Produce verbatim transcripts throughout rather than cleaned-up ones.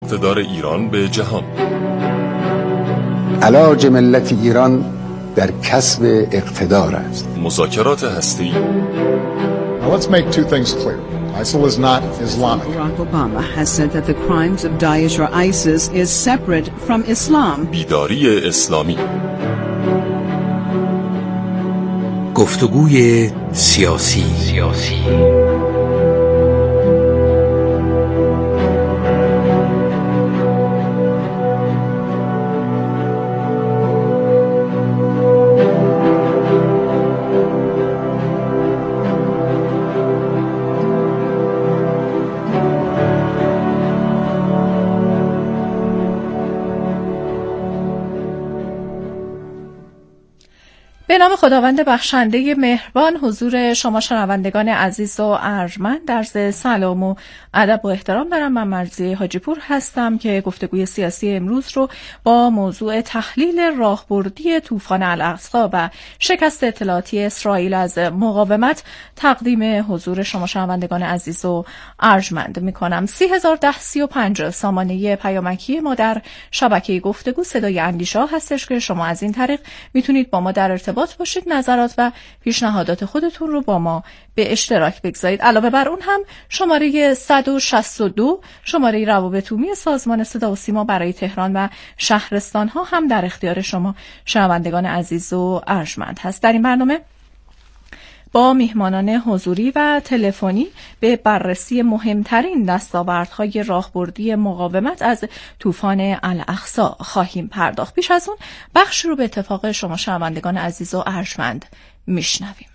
اقتدار ایران به جهان. علاج ملت ایران در کسب اقتدار است. مذاکرات هسته‌ای. Now let's make two things clear. ISIL is not Islamic. Barack Obama has said that the crimes of Daesh or ISIS is separate from Islam. بیداری اسلامی. گفتگوی سیاسی سیاسی به نام خداوند بخشنده مهربان، حضور شما شنوندگان عزیز و ارجمند عرض سلام و ادب و احترام دارم. من مرضیه حاجی پور هستم که گفتگوی سیاسی امروز رو با موضوع تحلیل راهبردی طوفان الاقصی و شکست اطلاعاتی اسرائیل از مقاومت تقدیم حضور شما شنوندگان عزیز و ارجمند میکنم. سی هزار ده سی و پنج سامانه پیامکی ما در شبکه گفتگو صدای اندیشه هستش که شما از این طریق میتونید با ما در ارتباط باشید، نظرات و پیشنهادات خودتون رو با ما به اشتراک بگذارید. علاوه بر اون هم شماره صد و شصت و دو شماره روابط عمومی سازمان صدا و سیما برای تهران و شهرستان ها هم در اختیار شما شنوندگان عزیز و ارجمند هست. در این برنامه با میهمانان حضوری و تلفنی به بررسی مهمترین دستاوردهای راهبردی مقاومت از طوفان الاقصی خواهیم پرداخت. پیش از اون بخش رو به اتفاق شما شنوندگان عزیز و ارجمند میشنویم.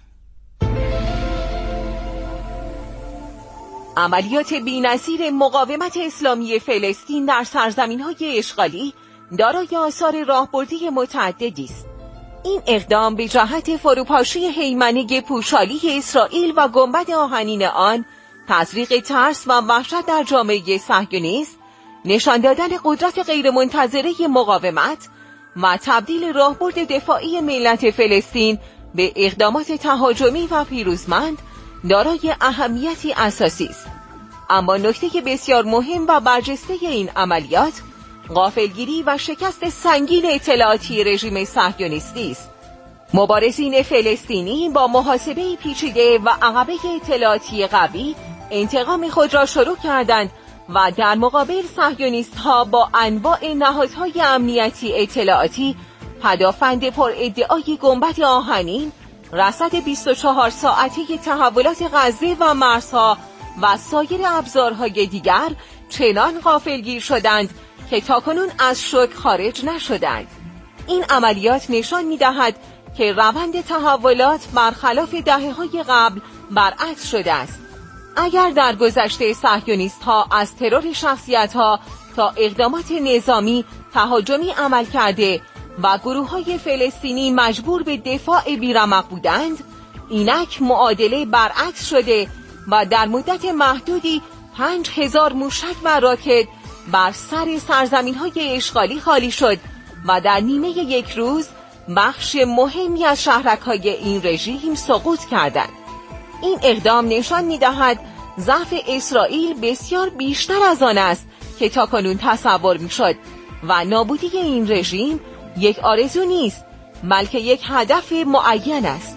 عملیات بی‌نظیر مقاومت اسلامی فلسطین در سرزمین‌های اشغالی دارای آثار راهبردی متعددی است. این اقدام به جهت فروپاشی هیمنه پوشالی اسرائیل و گنبد آهنین آن، تزریق ترس و وحشت در جامعه صهیونیست، نشان دادن قدرت غیرمنتظره مقاومت و تبدیل راهبرد دفاعی ملت فلسطین به اقدامات تهاجمی و پیروزمند دارای اهمیتی اساسی است. اما نکته بسیار مهم و برجسته این عملیات غافلگیری و شکست سنگین اطلاعاتی رژیم صهیونیستی است. مبارزین فلسطینی با محاسبه پیچیده و عقبه اطلاعاتی قوی انتقام خود را شروع کردند و در مقابل صهیونیست‌ها با انواع نهادهای امنیتی اطلاعاتی پدافند پر ادعای گنبد آهنین، رصد بیست و چهار ساعته تحولات غزه و مرزها و سایر ابزارهای دیگر چنان غافلگیر شدند که تاکنون از شوک خارج نشدند. این عملیات نشان می‌دهد که روند تحولات برخلاف دهه‌های قبل برعکس شده است. اگر در گذشته صهیونیست‌ها از ترور شخصیت‌ها تا اقدامات نظامی تهاجمی عمل کرده و گروه‌های فلسطینی مجبور به دفاع بی‌رمق بودند، اینک معادله برعکس شده و در مدت محدودی پنج هزار موشک و راکت بر سر سرزمین‌های اشغالی خالی شد و در نیمه یک روز بخش مهمی از شهرک‌های این رژیم سقوط کردند. این اقدام نشان می‌دهد ضعف اسرائیل بسیار بیشتر از آن است که تاکنون تصور می‌شد و نابودی این رژیم یک آرزو نیست، بلکه یک هدف معین است.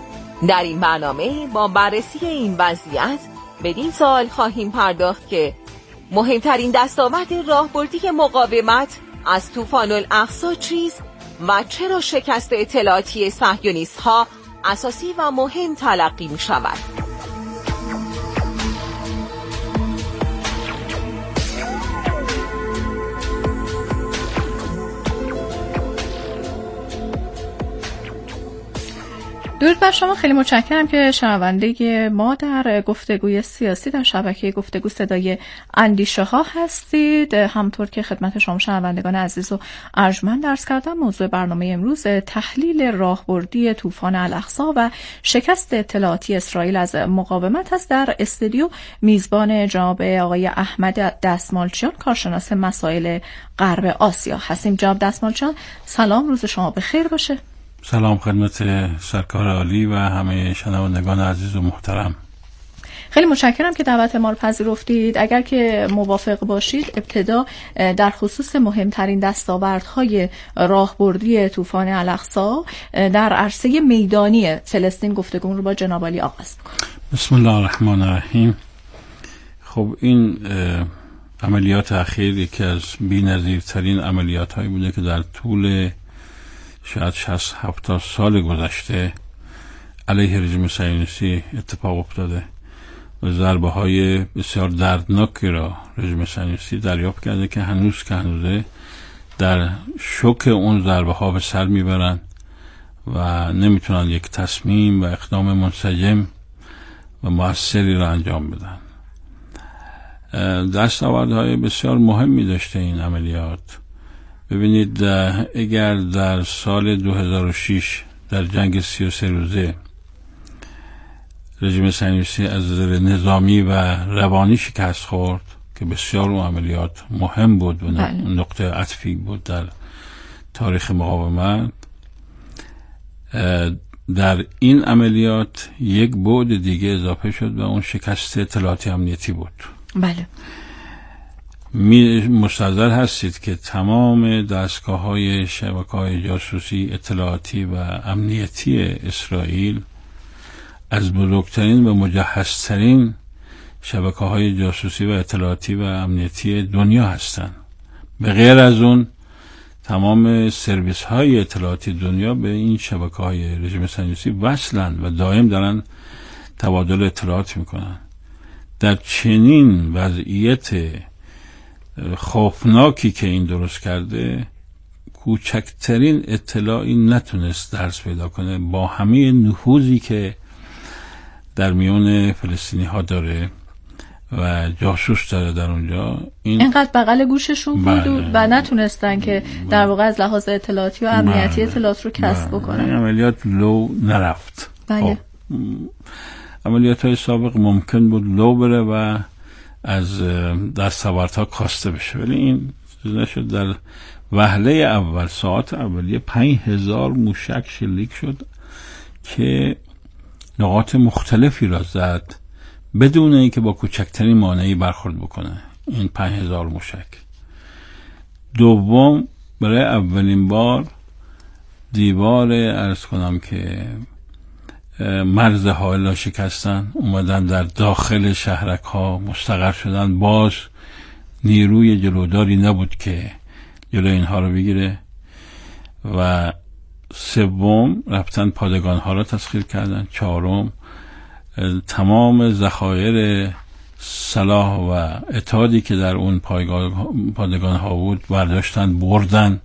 در این برنامه با بررسی این وضعیت بدین سوال خواهیم پرداخت که مهمترین دستاورد راهبردی مقاومت از طوفان الاقصی چیست و چرا شکست اطلاعاتی صهیونیست‌ها اساسی و مهم تلقی می‌شود؟ درود بر شما، خیلی متشکرم که شنونده ما در گفتگوی سیاسی در شبکه گفتگو صدای اندیشه ها هستید. همطور که خدمت شما شنوندگان عزیز و ارجمند عرض کردم، موضوع برنامه امروز تحلیل راهبردی طوفان الاقصی و شکست اطلاعاتی اسرائیل از مقاومت است. در استودیو میزبان جناب آقای احمد دستمالچیان، کارشناس مسائل غرب آسیا هستیم. جناب دستمالچیان سلام، روز شما بخیر باشه. سلام خدمت سرکار عالی و همه شنوندگان عزیز و محترم. خیلی متشکرم که دعوت ما رو پذیرفتید. اگر که موافق باشید ابتدا در خصوص مهمترین دستاوردهای راهبردی طوفان الاقصی در عرصه میدانی فلسطین گفتگو رو با جناب عالی آغاز می‌کنم. بسم الله الرحمن الرحیم. خب این عملیات اخیر یکی از بی‌نظیرترین عملیات هایی بوده که در طول شاید شصت هفتاد سال گذشته علیه رژیم صهیونیستی اتفاق افتاده و ضربه های بسیار دردناکی را رژیم صهیونیستی دریافت کرده که هنوز که هنوزه در شوک اون ضربه ها به سر میبرن و نمیتونن یک تصمیم و اقدام منسجم و موثری را انجام بدن. دستاوردهای بسیار مهمی داشته این عملیات. ببینید اگر در سال دو هزار و شش در جنگ سی و سه روزه رژیم صهیونیستی از نظر نظامی و روانی شکست خورد که بسیار اون عملیات مهم بود و نقطه عطفی بود در تاریخ مقاومت، در این عملیات یک بعد دیگه اضافه شد و اون شکست اطلاعاتی امنیتی بود. بله. مستحضر هستید که تمام دستگاه‌های شبکه‌های جاسوسی اطلاعاتی و امنیتی اسرائیل از بزرگترین و مجهزترین شبکه‌های جاسوسی و اطلاعاتی و امنیتی دنیا هستند. به غیر از اون تمام سرویس‌های اطلاعاتی دنیا به این شبکه‌های رژیم صهیونیستی وصلند و دائم دارن تبادل اطلاعات میکنن. در چنین وضعیت خوفناکی که این درست کرده، کوچکترین اطلاعی نتونست درس پیدا کنه با همه نفوذی که در میون فلسطینی ها داره و جاسوس داره در اونجا. این اینقدر بغل گوششون بود و نتونستن که در واقع از لحاظ اطلاعاتی و امنیتی اطلاعات رو کسب بکنن. این عملیات لو نرفت. بله. عملیات های سابق ممکن بود لو بره و از دستاوردها کاسته بشه، ولی این نشد. در وهله اول، ساعت اولیه، پنج هزار موشک شلیک شد که نقاط مختلفی را زد بدون اینکه با کوچکترین مانعی برخورد بکنه. این پنج هزار موشک. دوم، برای اولین بار دیوار عرض کنم که مرز حائل را شکستن، اومدن در داخل شهرک ها مستقر شدن. باز نیروی جلوداری نبود که جلوی اینها رو بگیره. و سوم، رفتن پادگان ها را تسخیر کردن. چهارم، تمام ذخایر سلاح و اتحادی که در اون پادگان ها بود برداشتن بردن.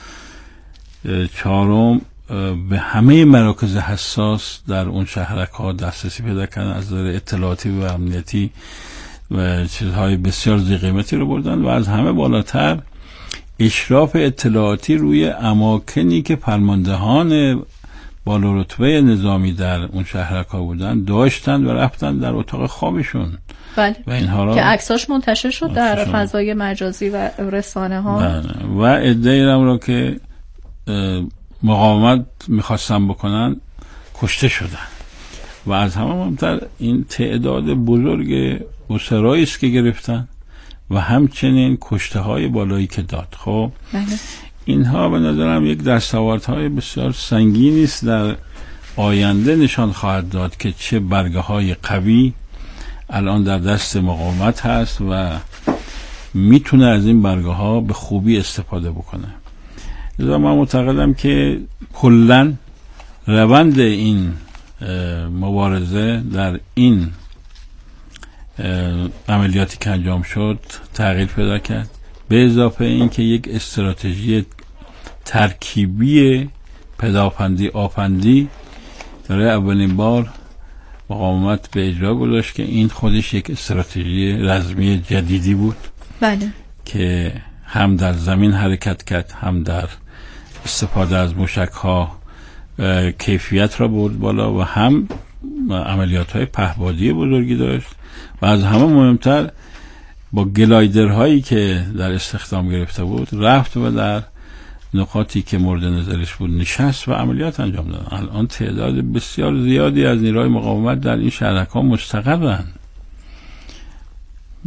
چهارم، به همه مراکز حساس در اون شهرک ها دسترسی پیدا کردن، از نظر اطلاعاتی و امنیتی و چیزهای بسیار ذی قیمتی رو بردن. و از همه بالاتر اشراف اطلاعاتی روی اماکنی که فرماندهان بالا رتبه نظامی در اون شهرک ها بودن داشتن و رفتن در اتاق خوابشون. بله. و اینها را که عکساش منتشر شد در فضای مجازی و رسانه ها. بله. و ادعای را که مقاومت میخواستن بکنن کشته شدن. و از همه مهمتر این تعداد بزرگ اسرایی است که گرفتن و همچنین کشته های بالایی که داد. خب بله. اینها به نظرم یک دستاوردهای بسیار سنگینی است، در آینده نشان خواهد داد که چه برگه های قوی الان در دست مقاومت هست و میتونه از این برگه ها به خوبی استفاده بکنه. لذا من معتقدم که کلاً روند این مبارزه در این عملیاتی که انجام شد تغییر پیدا کرد، به اضافه این که یک استراتژی ترکیبی پدافندی آفندی برای اولین بار مقاومت به اجرا گذاشت که این خودش یک استراتژی رزمی جدیدی بود. بله. که هم در زمین حرکت کرد، هم در استفاده از موشک ها کیفیت را برد بالا و هم عملیات های پهپادی بزرگی داشت. و از همه مهمتر با گلایدرهایی که در استخدام گرفته بود رفت و در نقاطی که مورد نظرش بود نشست و عملیات انجام داد. الان تعداد بسیار زیادی از نیروهای مقاومت در این شهرک ها مستقرن.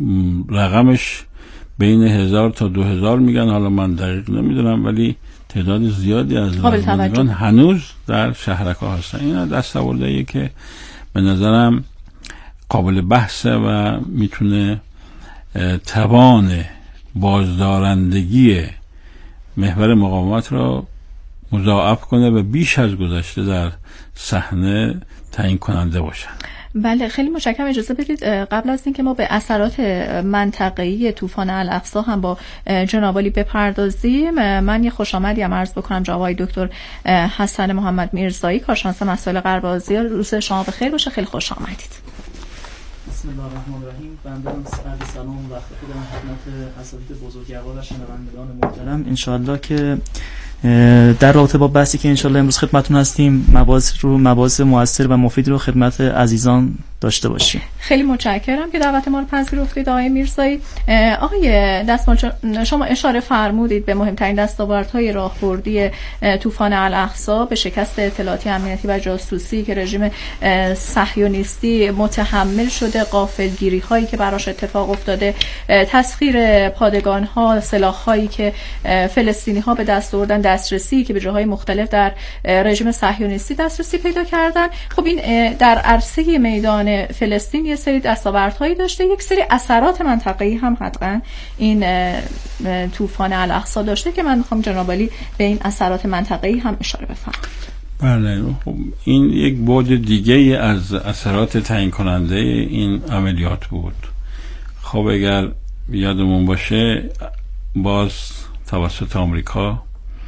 رقمش بین هزار تا دو هزار میگن، حالا من دقیق نمیدونم، ولی تعداد زیادی از رهبران هنوز در شهرک‌ها هستن. این دستاورده‌ایه که به نظرم قابل بحثه و میتونه توان بازدارندگی محور مقاومت را مضاعف کنه و بیش از گذشته در صحنه تعیین کننده باشه. بله، خیلی متشکرم. اجازه بدید قبل از اینکه ما به اثرات منطقه‌ای طوفان الاقصی هم با جناب عالی بپردازیم، من یه خوش آمدی هم عرض بکنم جناب آقای دکتر حسن محمد میرزایی، کارشناس مسائل غرب آسیا. روز شما بخیر باشه، خیلی خوش آمدید. بسم الله الرحمن الرحیم. بنده هم سلام وقت خودم خدمت اساتید بزرگوار و شنوندگان محترم. ان شاء الله که در رابطه با بحثی که ان شاء الله امروز خدمتتون هستیم، مباحث رو مباحث موثر و مفید رو خدمت عزیزان داشته باشیم. خیلی متشکرم که دعوت ما رو پذیرفتید آقای میرزایی. آقای دستمال، شما اشاره فرمودید به مهمترین دستاوردهای راهبردی طوفان الاقصی به شکست اطلاعاتی امنیتی و جاسوسی که رژیم صهیونیستی متحمل شده، غافلگیری هایی که براش اتفاق افتاده، تسخیر پادگان ها، سلاح هایی که فلسطینی ها به دست آوردن، دسترسی که به جاهای مختلف در رژیم صهیونیستی دسترسی پیدا کردن. خب این در عرصه میدان فلسطین یه سری دستاوردهایی داشته، یک سری اثرات منطقه‌ای هم حتما این طوفان الاقصی داشته که من میخوام جناب عالی به این اثرات منطقه‌ای هم اشاره بفرمایید. بله، خب این یک بعد دیگه از اثرات تعیین کننده این عملیات بود. خب اگر یادمون باشه، باز توسط آمریکا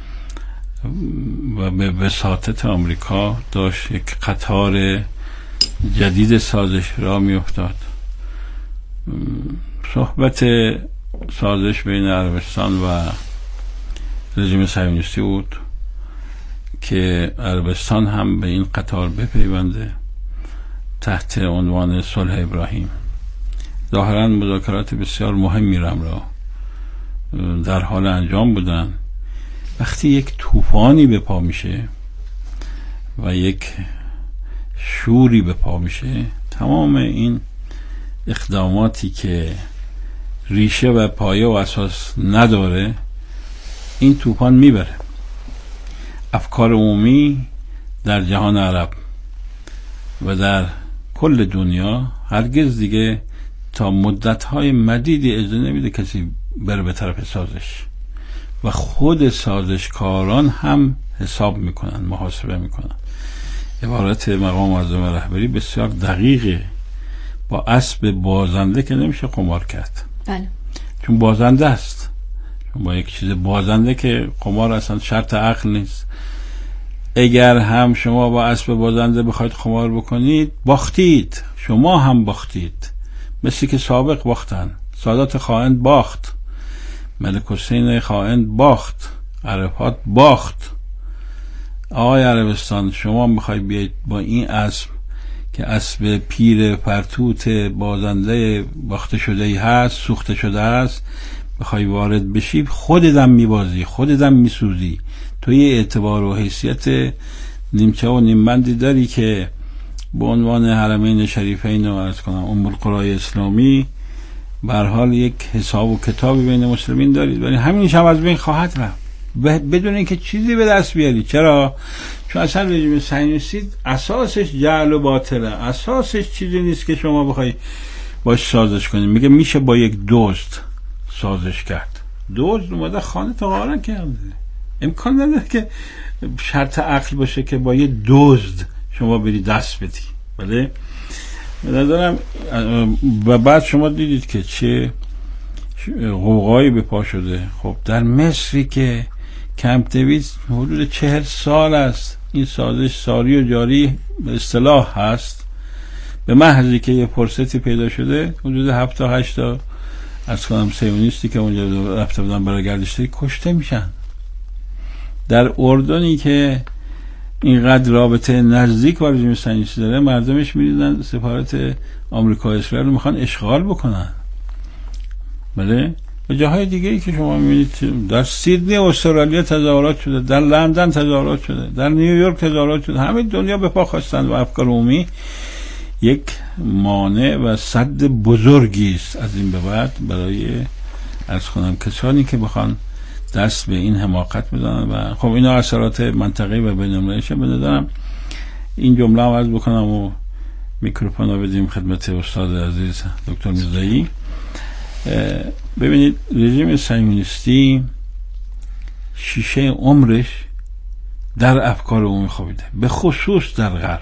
و به وساطت آمریکا داشت یک قطار جدید سازش را می افتاد. صحبت سازش بین عربستان و رژیم صهیونیستی بود که عربستان هم به این قطار بپیونده تحت عنوان صلح ابراهیم. ظاهرا مذاکرات بسیار مهمی را در حال انجام بودن. وقتی یک طوفانی به پا میشه و یک شوری به پا میشه، تمام این اقداماتی که ریشه و پایه و اساس نداره، این طوفان میبره. افکار عمومی در جهان عرب و در کل دنیا هرگز دیگه تا مدت‌های مدیدی اجازه نمیده کسی بره به طرف سازش و خود سازشکاران هم حساب میکنن، محاسبه میکنن. عبارت مقام معظم رهبری بسیار دقیقه. با اسب بازنده که نمیشه قمار کرد. بله. چون بازنده است. چون با یک چیز بازنده که قمار اصلا شرط عقل نیست. اگر هم شما با اسب بازنده بخواید قمار بکنید، باختید. شما هم باختید. مثل که سابق باختن. سادات خائن باخت. ملک حسین خائن باخت. عرفات باخت. آقای عربستان، شما میخوای بیاید با این اسب که اسب پیر پرتوت بازنده باخته شده ای هست، سوخته شده است، بخوای وارد بشی، خودتم میبازی، خودتم میسوزی. تو یه اعتبار و حیثیت نیمچه و نیمبندی داری که به عنوان حرمین شریفین رو عرض کنم ام القرای اسلامی به هر حال یک حساب و کتابی بین مسلمین دارید، ولی همین شب از بین خواهد رفت بدون اینکه چیزی به دست بیاری. چرا؟ چون اصلا رژیم صهیونیستی اساسش جعل و باطله، اساسش چیزی نیست که شما بخوای باش سازش کنی. میگه میشه با یک دزد سازش کرد. دزد اومده خانه تا غارت کرده، امکان نداره که شرط عقل باشه که با یه دزد شما بری دست بدی. بله، به نظرم و بعد شما دیدید که چه غوغایی به پا شده. خب در مصری که کمپ دیوید حدود چهل سال است این سازش ساری و جاری به اصطلاح هست، به محضی که یه فرصتی پیدا شده حدود هفت تا هشت تا از کنم صهیونیستی که اونجا رفته بودن برای گردشگری کشته میشن. در اردنی که اینقدر رابطه نزدیک با رژیم صهیونیستی داره، مردمش میدیدن سفارت آمریکا و اسرائیل رو میخوان اشغال بکنن. بله، و جاهای دیگه ای که شما میبینید، در سیدنی استرالیا تظاهرات شده، در لندن تظاهرات شده، در نیویورک تظاهرات شده، همه دنیا به پا خواستن و افکار عمومی یک مانع و صد بزرگی است از این به بعد برای عرض کنم کسانی که بخوان دست به این حماقت بزنن و خب اینا اثرات منطقی و بین‌المللی شه. بدونم این جمله رو عرض بکنم و میکروفون رو بدیم خدمت استاد عزیز دکتر میرزایی. ببینید رژیم صهیونیستی شیشه عمرش در افکار عمومی خوابیده، به خصوص در غرب.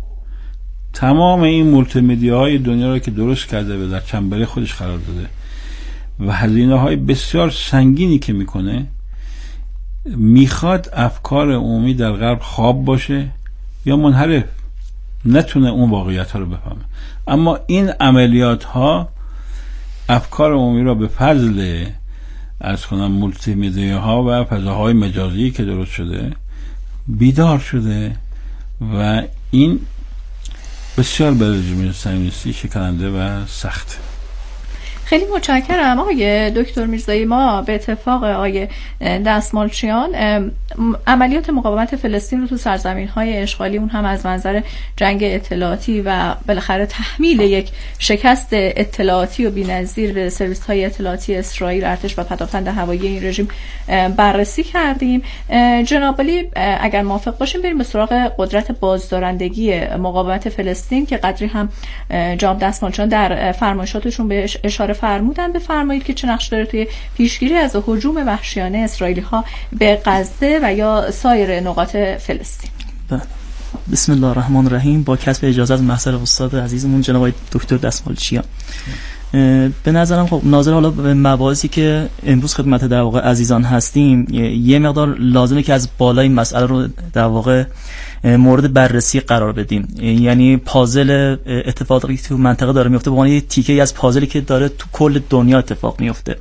تمام این مولتی مدیاهای دنیا رو که درست کرده و در چنبره خودش قرار داده و هزینه های بسیار سنگینی که میکنه، میخواد افکار عمومی در غرب خواب باشه یا منحرف، نتونه اون واقعیت ها رو بفهمه. اما این عملیات ها افکار عمومی را به فضل از کنم مولتی مدیا ها و فضاهای مجازی که درست شده بیدار شده و این بسیار به رژیم صهیونیستی شکننده و سخت. خیلی متشکرم آقای دکتر میرزایی. ما به اتفاق آقای دستمالچیان عملیات مقاومت فلسطین رو تو سرزمین‌های اشغالی، اون هم از منظر جنگ اطلاعاتی و بالاخره تحمیل یک شکست اطلاعاتی و بی‌نظیر به سرویس‌های اطلاعاتی اسرائیل، ارتش و پدافند هوایی این رژیم بررسی کردیم. جناب علی اگر موافق باشیم بریم به سراغ قدرت بازدارندگی مقاومت فلسطین که قدری هم جناب دستمالچیان در فرمایشاتشون بهش اشاره فرمودن. بفرمایید که چه نقش داره توی پیشگیری از هجوم وحشیانه اسرائیلی ها به غزه و یا سایر نقاط فلسطین. بسم الله الرحمن الرحیم. با کسب اجازه از محضر استاد عزیزمون جناب دکتر دستمالچیان، به نظرم خب ناظر حالا به مباحثی که امروز خدمت در واقع عزیزان هستیم، یه مقدار لازمه که از بالای مسئله رو در واقع مورد بررسی قرار بدیم. یعنی پازل اتفاقی که تو منطقه داره میفته به عنوان یه تیکه از پازلی که داره تو کل دنیا اتفاق میفته.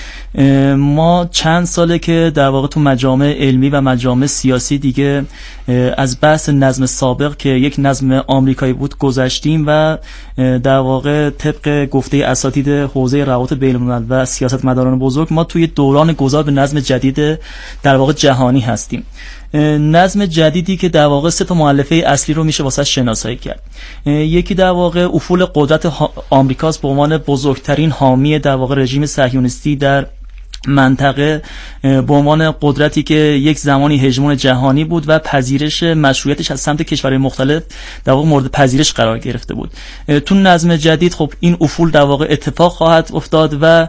ما چند ساله که در واقع تو مجامع علمی و مجامع سیاسی دیگه از بحث نظم سابق که یک نظم آمریکایی بود گذشتیم و در واقع طبق گفته اساتید حوزه روابط بین‌الملل و سیاستمداران بزرگ ما توی دوران گذار به نظم جدید در واقع جهانی هستیم. نظم جدیدی که در واقع سه تا مؤلفه اصلی رو میشه واسه شناسایی کرد. یکی در واقع افول قدرت آمریکاست به عنوان بزرگترین حامی در واقع رژیم صهیونیستی در منطقه، به عنوان قدرتی که یک زمانی هژمون جهانی بود و پذیرش مشروعیتش از سمت کشورهای مختلف در واقع مورد پذیرش قرار گرفته بود. تو نظم جدید خب این افول در واقع اتفاق خواهد افتاد و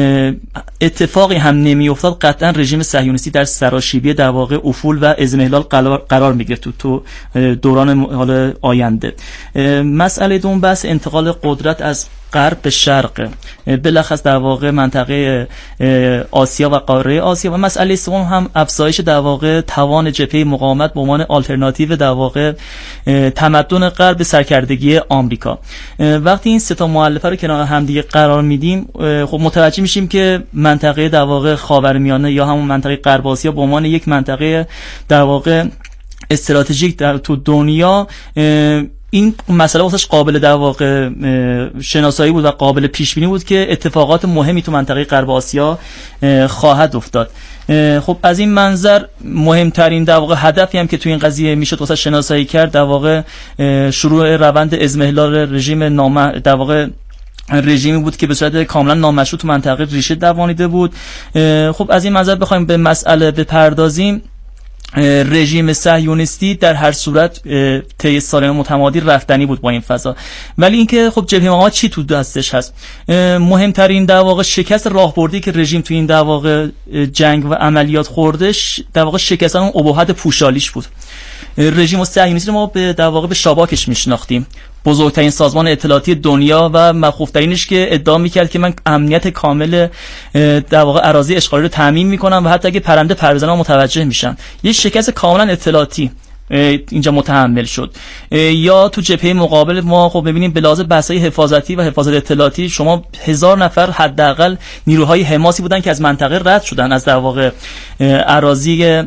اتفاقی هم نمی افتاد قطعا رژیم صهیونیستی در سراشیبی در واقع افول و اضمحلال قرار میگیره تو تو دوران حال آینده. مسئله دوم بحث انتقال قدرت از غرب به شرق، بلخص در واقع منطقه آسیا و قاره آسیا، و مسئله سوم هم افزایش در واقع توان جبهه مقاومت به عنوان آلترناتیو در واقع تمدن غرب به سرکردگی آمریکا. وقتی این سه تا مؤلفه رو کنار هم دیگه قرار میدیم خب متوجه میشیم که منطقه در واقع خاورمیانه یا همون منطقه غرب آسیا به عنوان یک منطقه در واقع استراتژیک در تو دنیا این مسئله واسش قابل در واقع شناسایی بود و قابل پیش بینی بود که اتفاقات مهمی تو منطقه غرب آسیا خواهد افتاد. خب از این منظر مهمترین در واقع هدفی هم که تو این قضیه میشد واسه شناسایی کرد در واقع شروع روند اضمحلال رژیم نام در واقع رژیمی بود که به صورت کاملا نامشروع تو منطقه ریشه دوانیده بود. خب از این منظر بخوایم به مسئله بپردازیم، رژیم صهیونیستی در هر صورت طی سالهای متمادی رفتنی بود با این فضا، ولی اینکه خب جبهه مقاومت چی تو دستش هست؟ مهمترین در واقع شکست راهبردی که رژیم تو این در واقع جنگ و عملیات خوردش در واقع شکستن اون ابهت پوشالیش بود. رژیم صهیونیستی ما به در واقع به شاباکش میشناختیم، بزرگترین سازمان اطلاعاتی دنیا و مخوفترینش که ادعا میکرد که من امنیت کامل در واقع اراضی اشغالی رو تامین میکنم و حتی اگه پرنده پر بزنه متوجه میشن. یه شکست کاملا اطلاعاتی اینجا متحمل شد. یا تو جبهه مقابل ما خب ببینیم به لحاظ بحث‌های حفاظتی و حفاظت اطلاعاتی شما هزار نفر حداقل نیروهای حماسی بودن که از منطقه رد شدن، از در واقع اراضی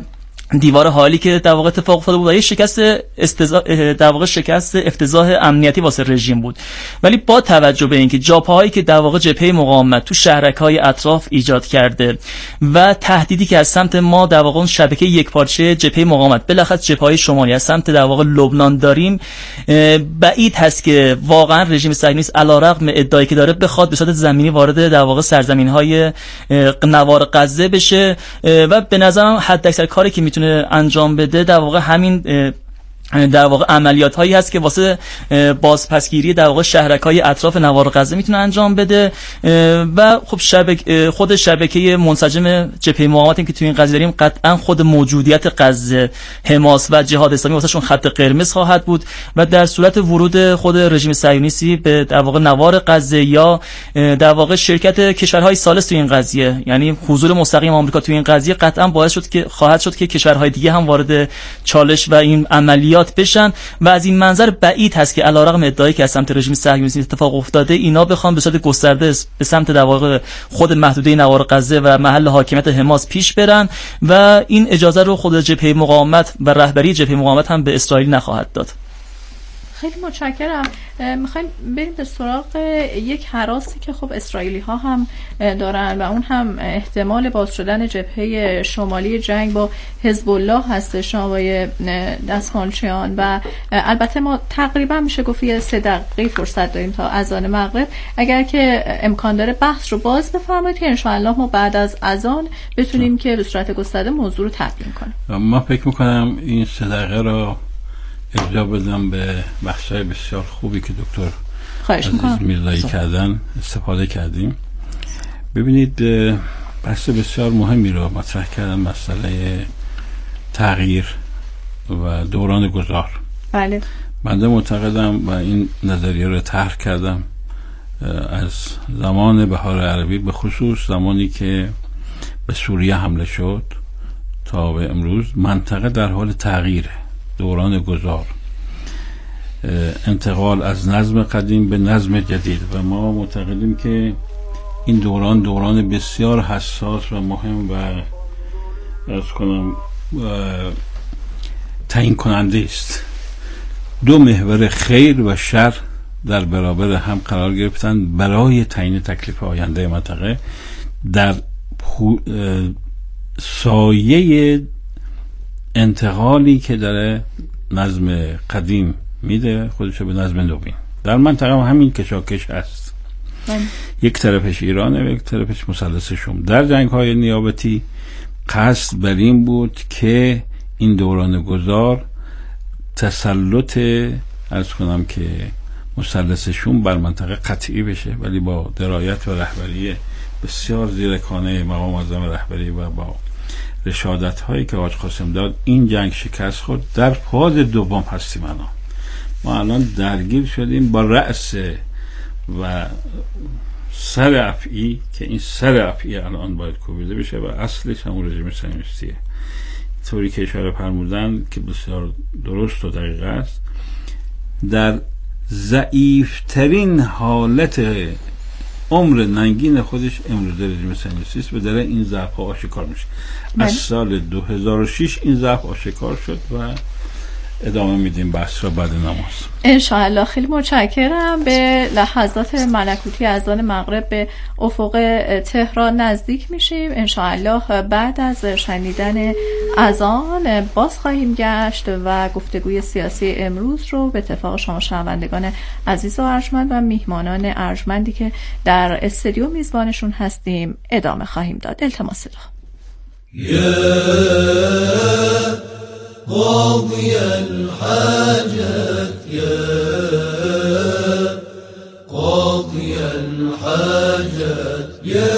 دیوار حالی که در واقع اتفاق افتاده بود و یه شکست استزا... در واقع شکست افتضاح امنیتی واسه رژیم بود. ولی با توجه به اینکه جاپاهایی که در واقع جبهه مقاومت تو شهرک‌های اطراف ایجاد کرده و تهدیدی که از سمت ما در واقع شبکه یکپارچه جبهه مقاومت بالاخص جبهه‌های شمالی از سمت در واقع لبنان داریم، بعید هست که واقعا رژیم صهیونیست علیرغم ادعایی که داره بخواد به صورت زمینی وارد در واقع سرزمین‌های نوار غزه بشه و به نظرم حداکثر کاری که میتونه انجام بده در واقع همین در واقع عملیات هایی هست که واسه بازپسگیری در واقع شهرک‌های اطراف نوار غزه میتونه انجام بده و خب شبکه خود شبکه منسجم جبهه مقاومت که تو این قضیه داریم قطعا خود موجودیت غزه، حماس و جهاد اسلامی واسهشون خط قرمز خواهد بود و در صورت ورود خود رژیم صهیونیستی به در واقع نوار غزه یا در واقع شرکت کشورهای ثالث تو این قضیه، یعنی حضور مستقیم آمریکا تو این قضیه، قطعا باعث شد که خواهد شد که کشورهای دیگه هم وارد چالش و این عملیات بشن و از این منظر بعید هست که علیرغم ادعایی که از سمت رژیم صهیونیستی اتفاق افتاده اینا بخوان به صورت گسترده به سمت در واقع خود محدوده نوار غزه و محل حاکمیت حماس پیش برن و این اجازه رو خود جبهه مقاومت و رهبری جبهه مقاومت هم به اسرائیل نخواهد داد. خیلی متشکرم. میخوایم بریم به سراغ یک هراسی که خب اسرائیلی ها هم دارن و اون هم احتمال باز شدن جبهه شمالی جنگ با حزب الله هستش آقای دستمالچیان و البته ما تقریبا میشه گفت یه سه دقیقه فرصت داریم تا اذان مغرب. اگر که امکان داره بحث رو باز بفرمایید که انشاءالله ما بعد از اذان بتونیم که به صورت گسترده موضوع رو تبیین کنیم. ما فکر میکنم این سه دقیقه رو ارجاع بدم به بحث‌های بسیار خوبی که دکتر عزیز میرزایی کردن استفاده کردیم. ببینید بحث بسیار مهمی رو مطرح کردن، مسئله تغییر و دوران گذار. بله. بنده معتقدم و این نظریه رو طرح کردم از زمان بهار عربی، به خصوص زمانی که به سوریه حمله شد تا به امروز منطقه در حال تغییره، دوران گذار، انتقال از نظم قدیم به نظم جدید و ما معتقدیم که این دوران دوران بسیار حساس و مهم و از کنم تعیین کننده است. دو محور خیر و شر در برابر هم قرار گرفتن برای تعیین تکلیف آینده منطقه در سایه انتقالی که داره نظم قدیم میده خودشو به نظم نوین. در منطقه هم همین کشاکش هست. من. یک طرفش ایرانه و یک طرفش مثلث شوم. در جنگ های نیابتی قصد بر این بود که این دوران گذار تسلط عرض کنم که مثلث شوم بر منطقه قطعی بشه، ولی با درایت و رهبری بسیار زیرکانه مقام معظم رهبری و با رشادت هایی که حاج قاسم داد این جنگ شکست خورد. در فاز دوم هستیم الان. ما الان درگیر شدیم با رأس و سر افعی که این سر افعی الان باید کوبیده بشه و اصلش همون رژیم صهیونیستیه. طوری که اشاره فرمودن که بسیار درست و دقیق است، در ضعیفترین حالت عمر ننگین خودش امروز رژیم صهیونیستی است و در این ضعف آشکار میشه. من. از سال دو هزار و شش این ضعف آشکار شد و ادامه میدیم بحث رو بعد نماز انشاءالله. خیلی متشکرم. به لحظات ملکوتی اذان مغرب به افق تهران نزدیک میشیم. انشاءالله بعد از شنیدن اذان باز خواهیم گشت و گفتگوی سیاسی امروز رو به اتفاق شما شنوندگان عزیز و ارجمند و میهمانان ارجمندی که در استودیو میزبانشون هستیم ادامه خواهیم داد. التماس دعا. قاضي الحاجات يا قاضي الحاجات يا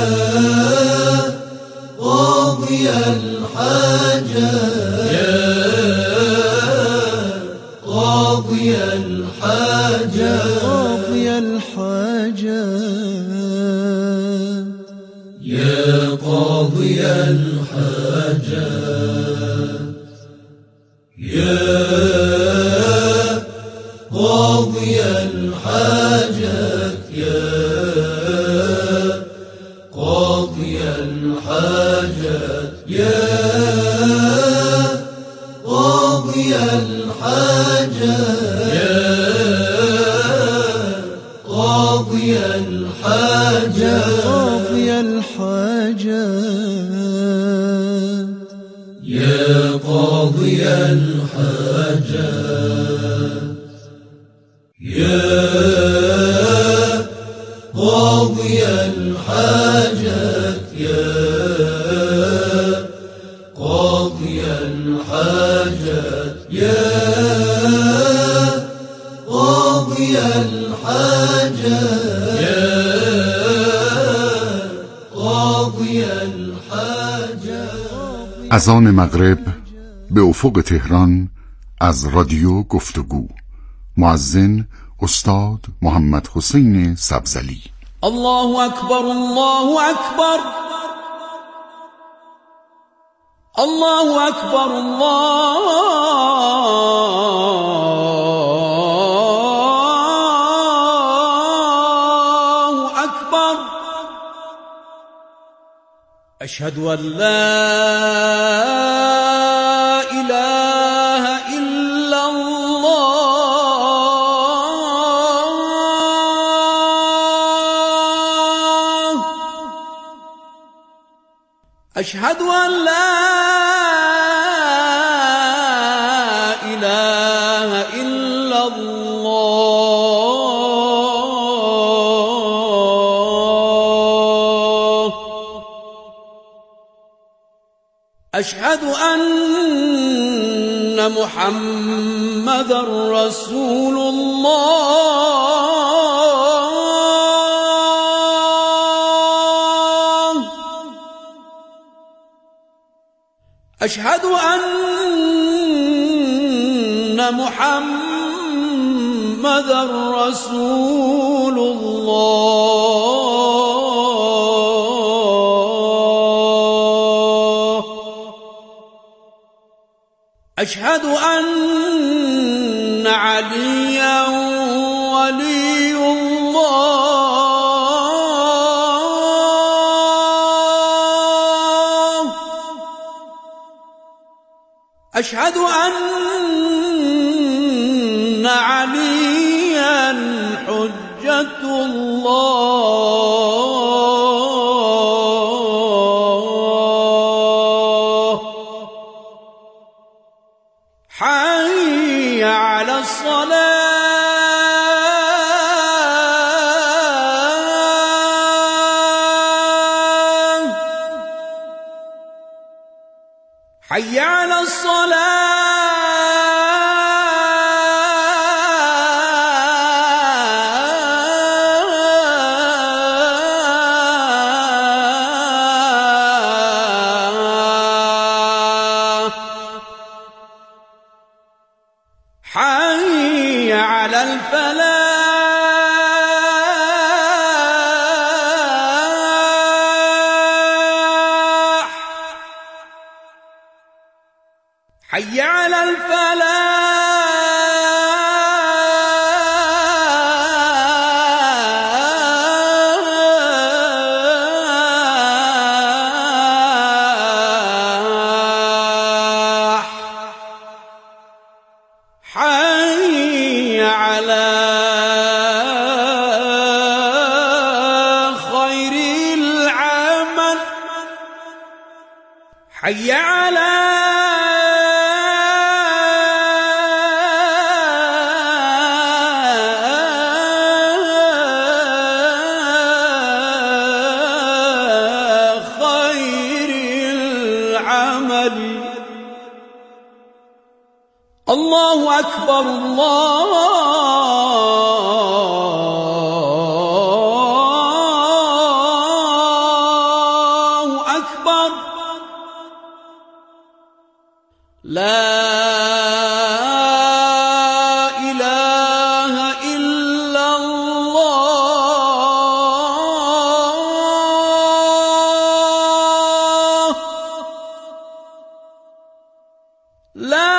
قاضي الحاجات يا قاضي الحاجات قاضي الحاجات يا قاضي الحاجات يا قاضي الحاجات يا قاضي الحاجات يا قاضي الحاجات يا قاضي الحاجات قاضي الحاجات يا قاضي الحاجات يا قاضي الحاجات يا قاضي الحاجات يا قاضي الحاجات يا قاضي الحاجات. اذان مغرب به افق تهران از رادیو گفتگو. مؤذن استاد محمد حسین سبزلی. الله اکبر الله اکبر الله اکبر الله اکبر. اشهد ان لا اله الا الله. اشهد ان لا اله الا الله. اشهد ان محمد رسول الله. اشهد ان محمد رسول الله. اشهد ان عليا ولي الله. اشهد ان عليا حجة الله. حي على الصلاة حي على الصلاة. حي على الفلاح حي على الفلاح. حي على خير العمل حي على خير العمل. الله أكبر الله أكبر. لا إله إلا الله. لا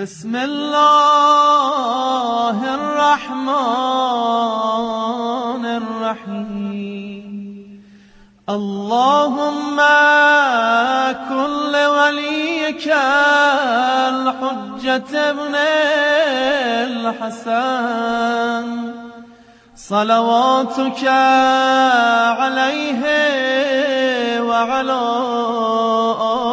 بسم الله الرحمن الرحيم اللهم كن لوليك الحجة ابن الحسن صلواتك عليه وعلى